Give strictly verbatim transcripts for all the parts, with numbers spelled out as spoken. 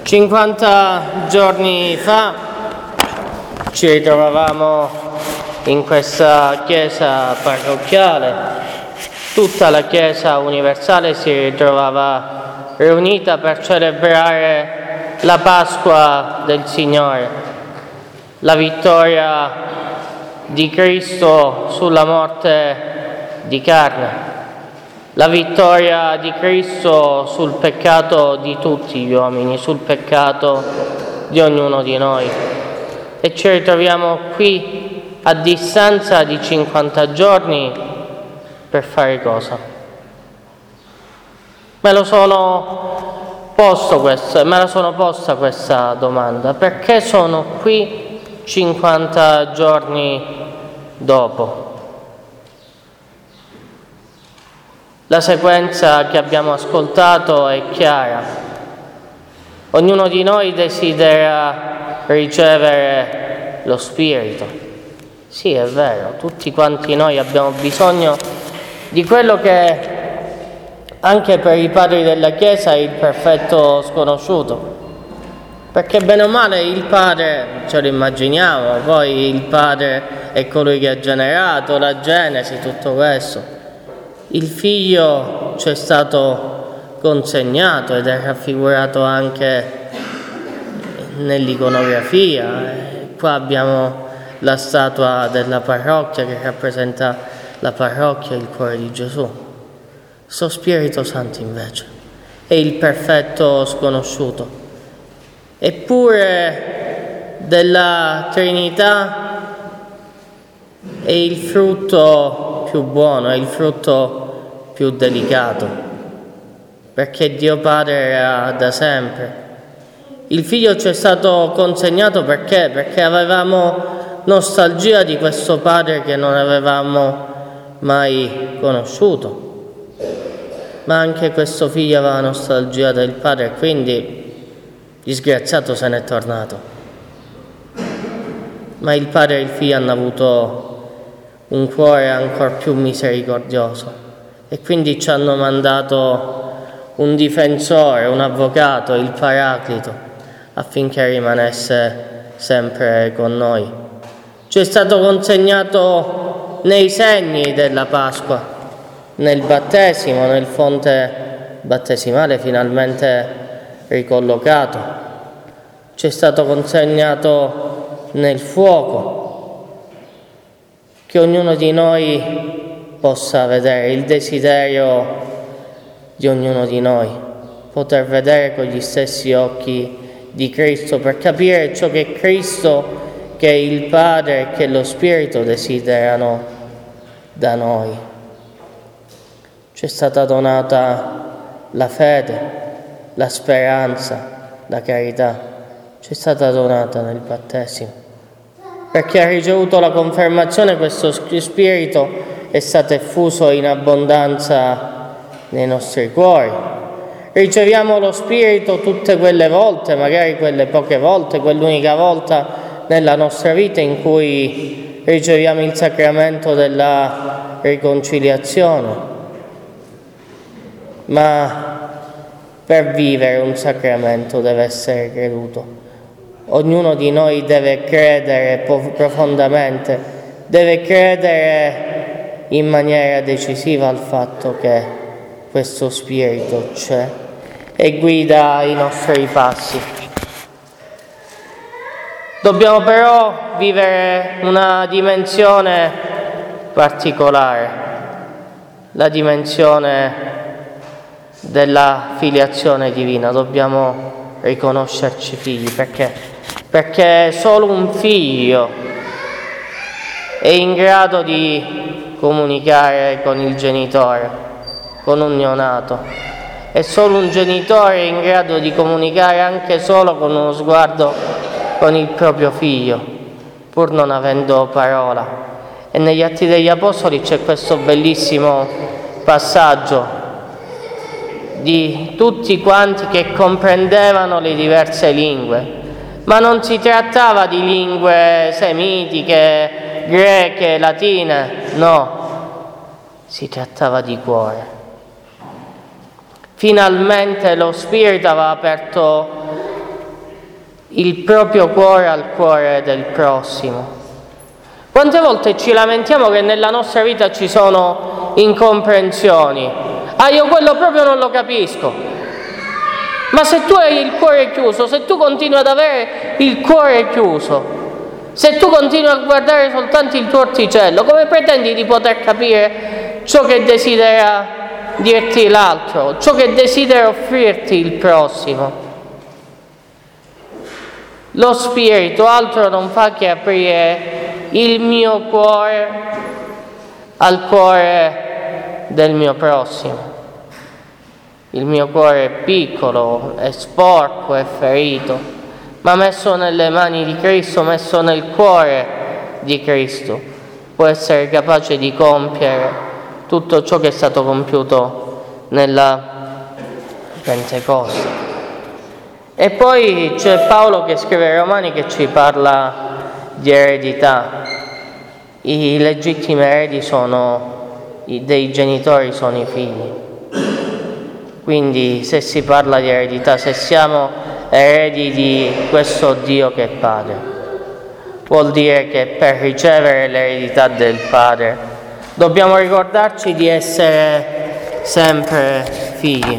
cinquanta giorni fa ci ritrovavamo in questa chiesa parrocchiale, tutta la Chiesa universale si ritrovava riunita per celebrare la Pasqua del Signore, la vittoria di Cristo sulla morte di carne, la vittoria di Cristo sul peccato di tutti gli uomini, sul peccato di ognuno di noi. E ci ritroviamo qui a distanza di cinquanta giorni per fare cosa? Me lo sono posto questo, me la sono posta questa domanda. Perché sono qui cinquanta giorni dopo? La sequenza che abbiamo ascoltato è chiara. Ognuno di noi desidera ricevere lo Spirito. Sì, è vero, tutti quanti noi abbiamo bisogno di quello che anche per i padri della Chiesa è il perfetto sconosciuto. Perché bene o male il Padre ce lo immaginiamo, poi il Padre è colui che ha generato la Genesi, tutto questo. Il Figlio ci è stato consegnato ed è raffigurato anche nell'iconografia. Qua abbiamo la statua della parrocchia che rappresenta la parrocchia e il cuore di Gesù. Sto Spirito Santo invece è il perfetto sconosciuto. Eppure della Trinità è il frutto più buono, è il frutto più delicato, perché Dio Padre era da sempre. Il Figlio ci è stato consegnato perché? Perché avevamo nostalgia di questo Padre che non avevamo mai conosciuto, ma anche questo Figlio aveva nostalgia del Padre, quindi disgraziato se n'è tornato. Ma il Padre e il Figlio hanno avuto un cuore ancora più misericordioso e quindi ci hanno mandato un difensore, un avvocato, il Paraclito, affinché rimanesse sempre con noi. Ci è stato consegnato nei segni della Pasqua, nel battesimo, nel fonte battesimale finalmente ricollocato. Ci è stato consegnato nel fuoco, che ognuno di noi possa vedere, il desiderio di ognuno di noi, poter vedere con gli stessi occhi di Cristo, per capire ciò che Cristo, che il Padre e che lo Spirito desiderano da noi. Ci è stata donata la fede, la speranza, la carità, ci è stata donata nel battesimo. Perché ha ricevuto la confermazione, questo Spirito è stato effuso in abbondanza nei nostri cuori. Riceviamo lo Spirito tutte quelle volte, magari quelle poche volte, quell'unica volta nella nostra vita in cui riceviamo il sacramento della riconciliazione. Ma per vivere un sacramento deve essere creduto. Ognuno di noi deve credere profondamente, deve credere in maniera decisiva al fatto che questo Spirito c'è e guida i nostri passi. Dobbiamo però vivere una dimensione particolare, la dimensione della filiazione divina. Dobbiamo riconoscerci figli, perché? Perché solo un figlio è in grado di comunicare con il genitore, con un neonato, e solo un genitore è in grado di comunicare anche solo con uno sguardo con il proprio figlio, pur non avendo parola. E negli Atti degli Apostoli c'è questo bellissimo passaggio di tutti quanti che comprendevano le diverse lingue, ma non si trattava di lingue semitiche, greche, latine, no, si trattava di cuore. Finalmente lo Spirito aveva aperto il proprio cuore al cuore del prossimo. Quante volte ci lamentiamo che nella nostra vita ci sono incomprensioni? Ah, io quello proprio non lo capisco. Ma se tu hai il cuore chiuso, se tu continui ad avere il cuore chiuso, se tu continui a guardare soltanto il tuo orticello, come pretendi di poter capire ciò che desidera dirti l'altro, ciò che desidera offrirti il prossimo? Lo Spirito altro non fa che aprire il mio cuore al cuore del mio prossimo. Il mio cuore è piccolo, è sporco, è ferito, ma messo nelle mani di Cristo, messo nel cuore di Cristo, può essere capace di compiere tutto ciò che è stato compiuto nella Pentecoste. E poi c'è Paolo che scrive ai Romani che ci parla di eredità. I legittimi eredi sono i, dei genitori sono i figli. Quindi se si parla di eredità, se siamo eredi di questo Dio che è Padre, vuol dire che per ricevere l'eredità del Padre dobbiamo ricordarci di essere sempre figli.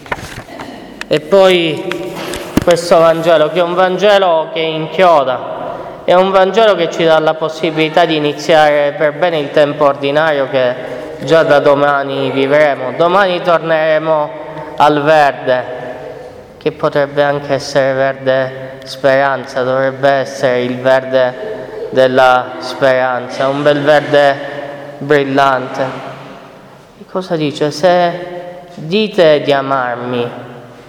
E poi questo Vangelo, che è un Vangelo che inchioda, è un Vangelo che ci dà la possibilità di iniziare per bene il tempo ordinario che già da domani vivremo. Domani torneremo al verde, che potrebbe anche essere verde speranza, dovrebbe essere il verde della speranza, un bel verde brillante. E cosa dice? Se dite di amarmi,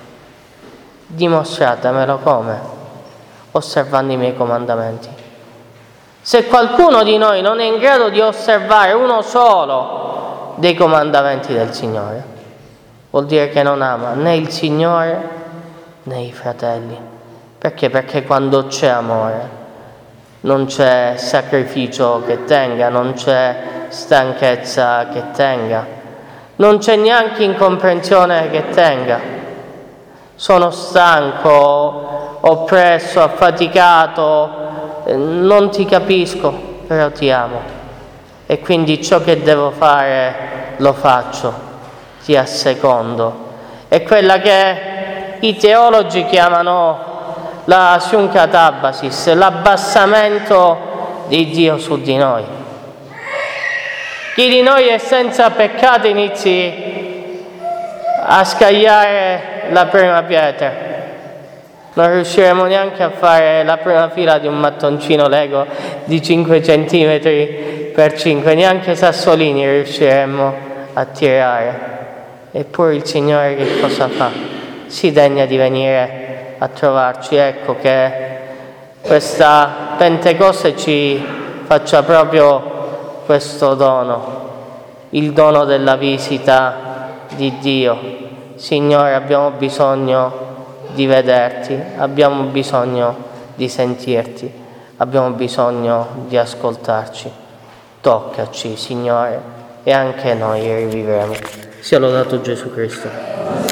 dimostratemelo come? Osservando i miei comandamenti. Se qualcuno di noi non è in grado di osservare uno solo dei comandamenti del Signore, vuol dire che non ama né il Signore né i fratelli. Perché? Perché quando c'è amore non c'è sacrificio che tenga, non c'è stanchezza che tenga, non c'è neanche incomprensione che tenga. Sono stanco, oppresso, affaticato, non ti capisco, però ti amo. E quindi ciò che devo fare lo faccio, ti assecondo. È quella che i teologi chiamano la syunkatabasis, l'abbassamento di Dio su di noi. Chi di noi è senza peccato inizi a scagliare la prima pietra. Non riusciremo neanche a fare la prima fila di un mattoncino Lego di cinque centimetri per cinque, neanche sassolini riusciremmo a tirare. Eppure il Signore che cosa fa? Si degna di venire a trovarci. Ecco che questa Pentecoste ci faccia proprio questo dono, il dono della visita di Dio. Signore, abbiamo bisogno di vederti, abbiamo bisogno di sentirti, abbiamo bisogno di ascoltarci. Toccaci, Signore, e anche noi rivivremo. Sia lodato Gesù Cristo.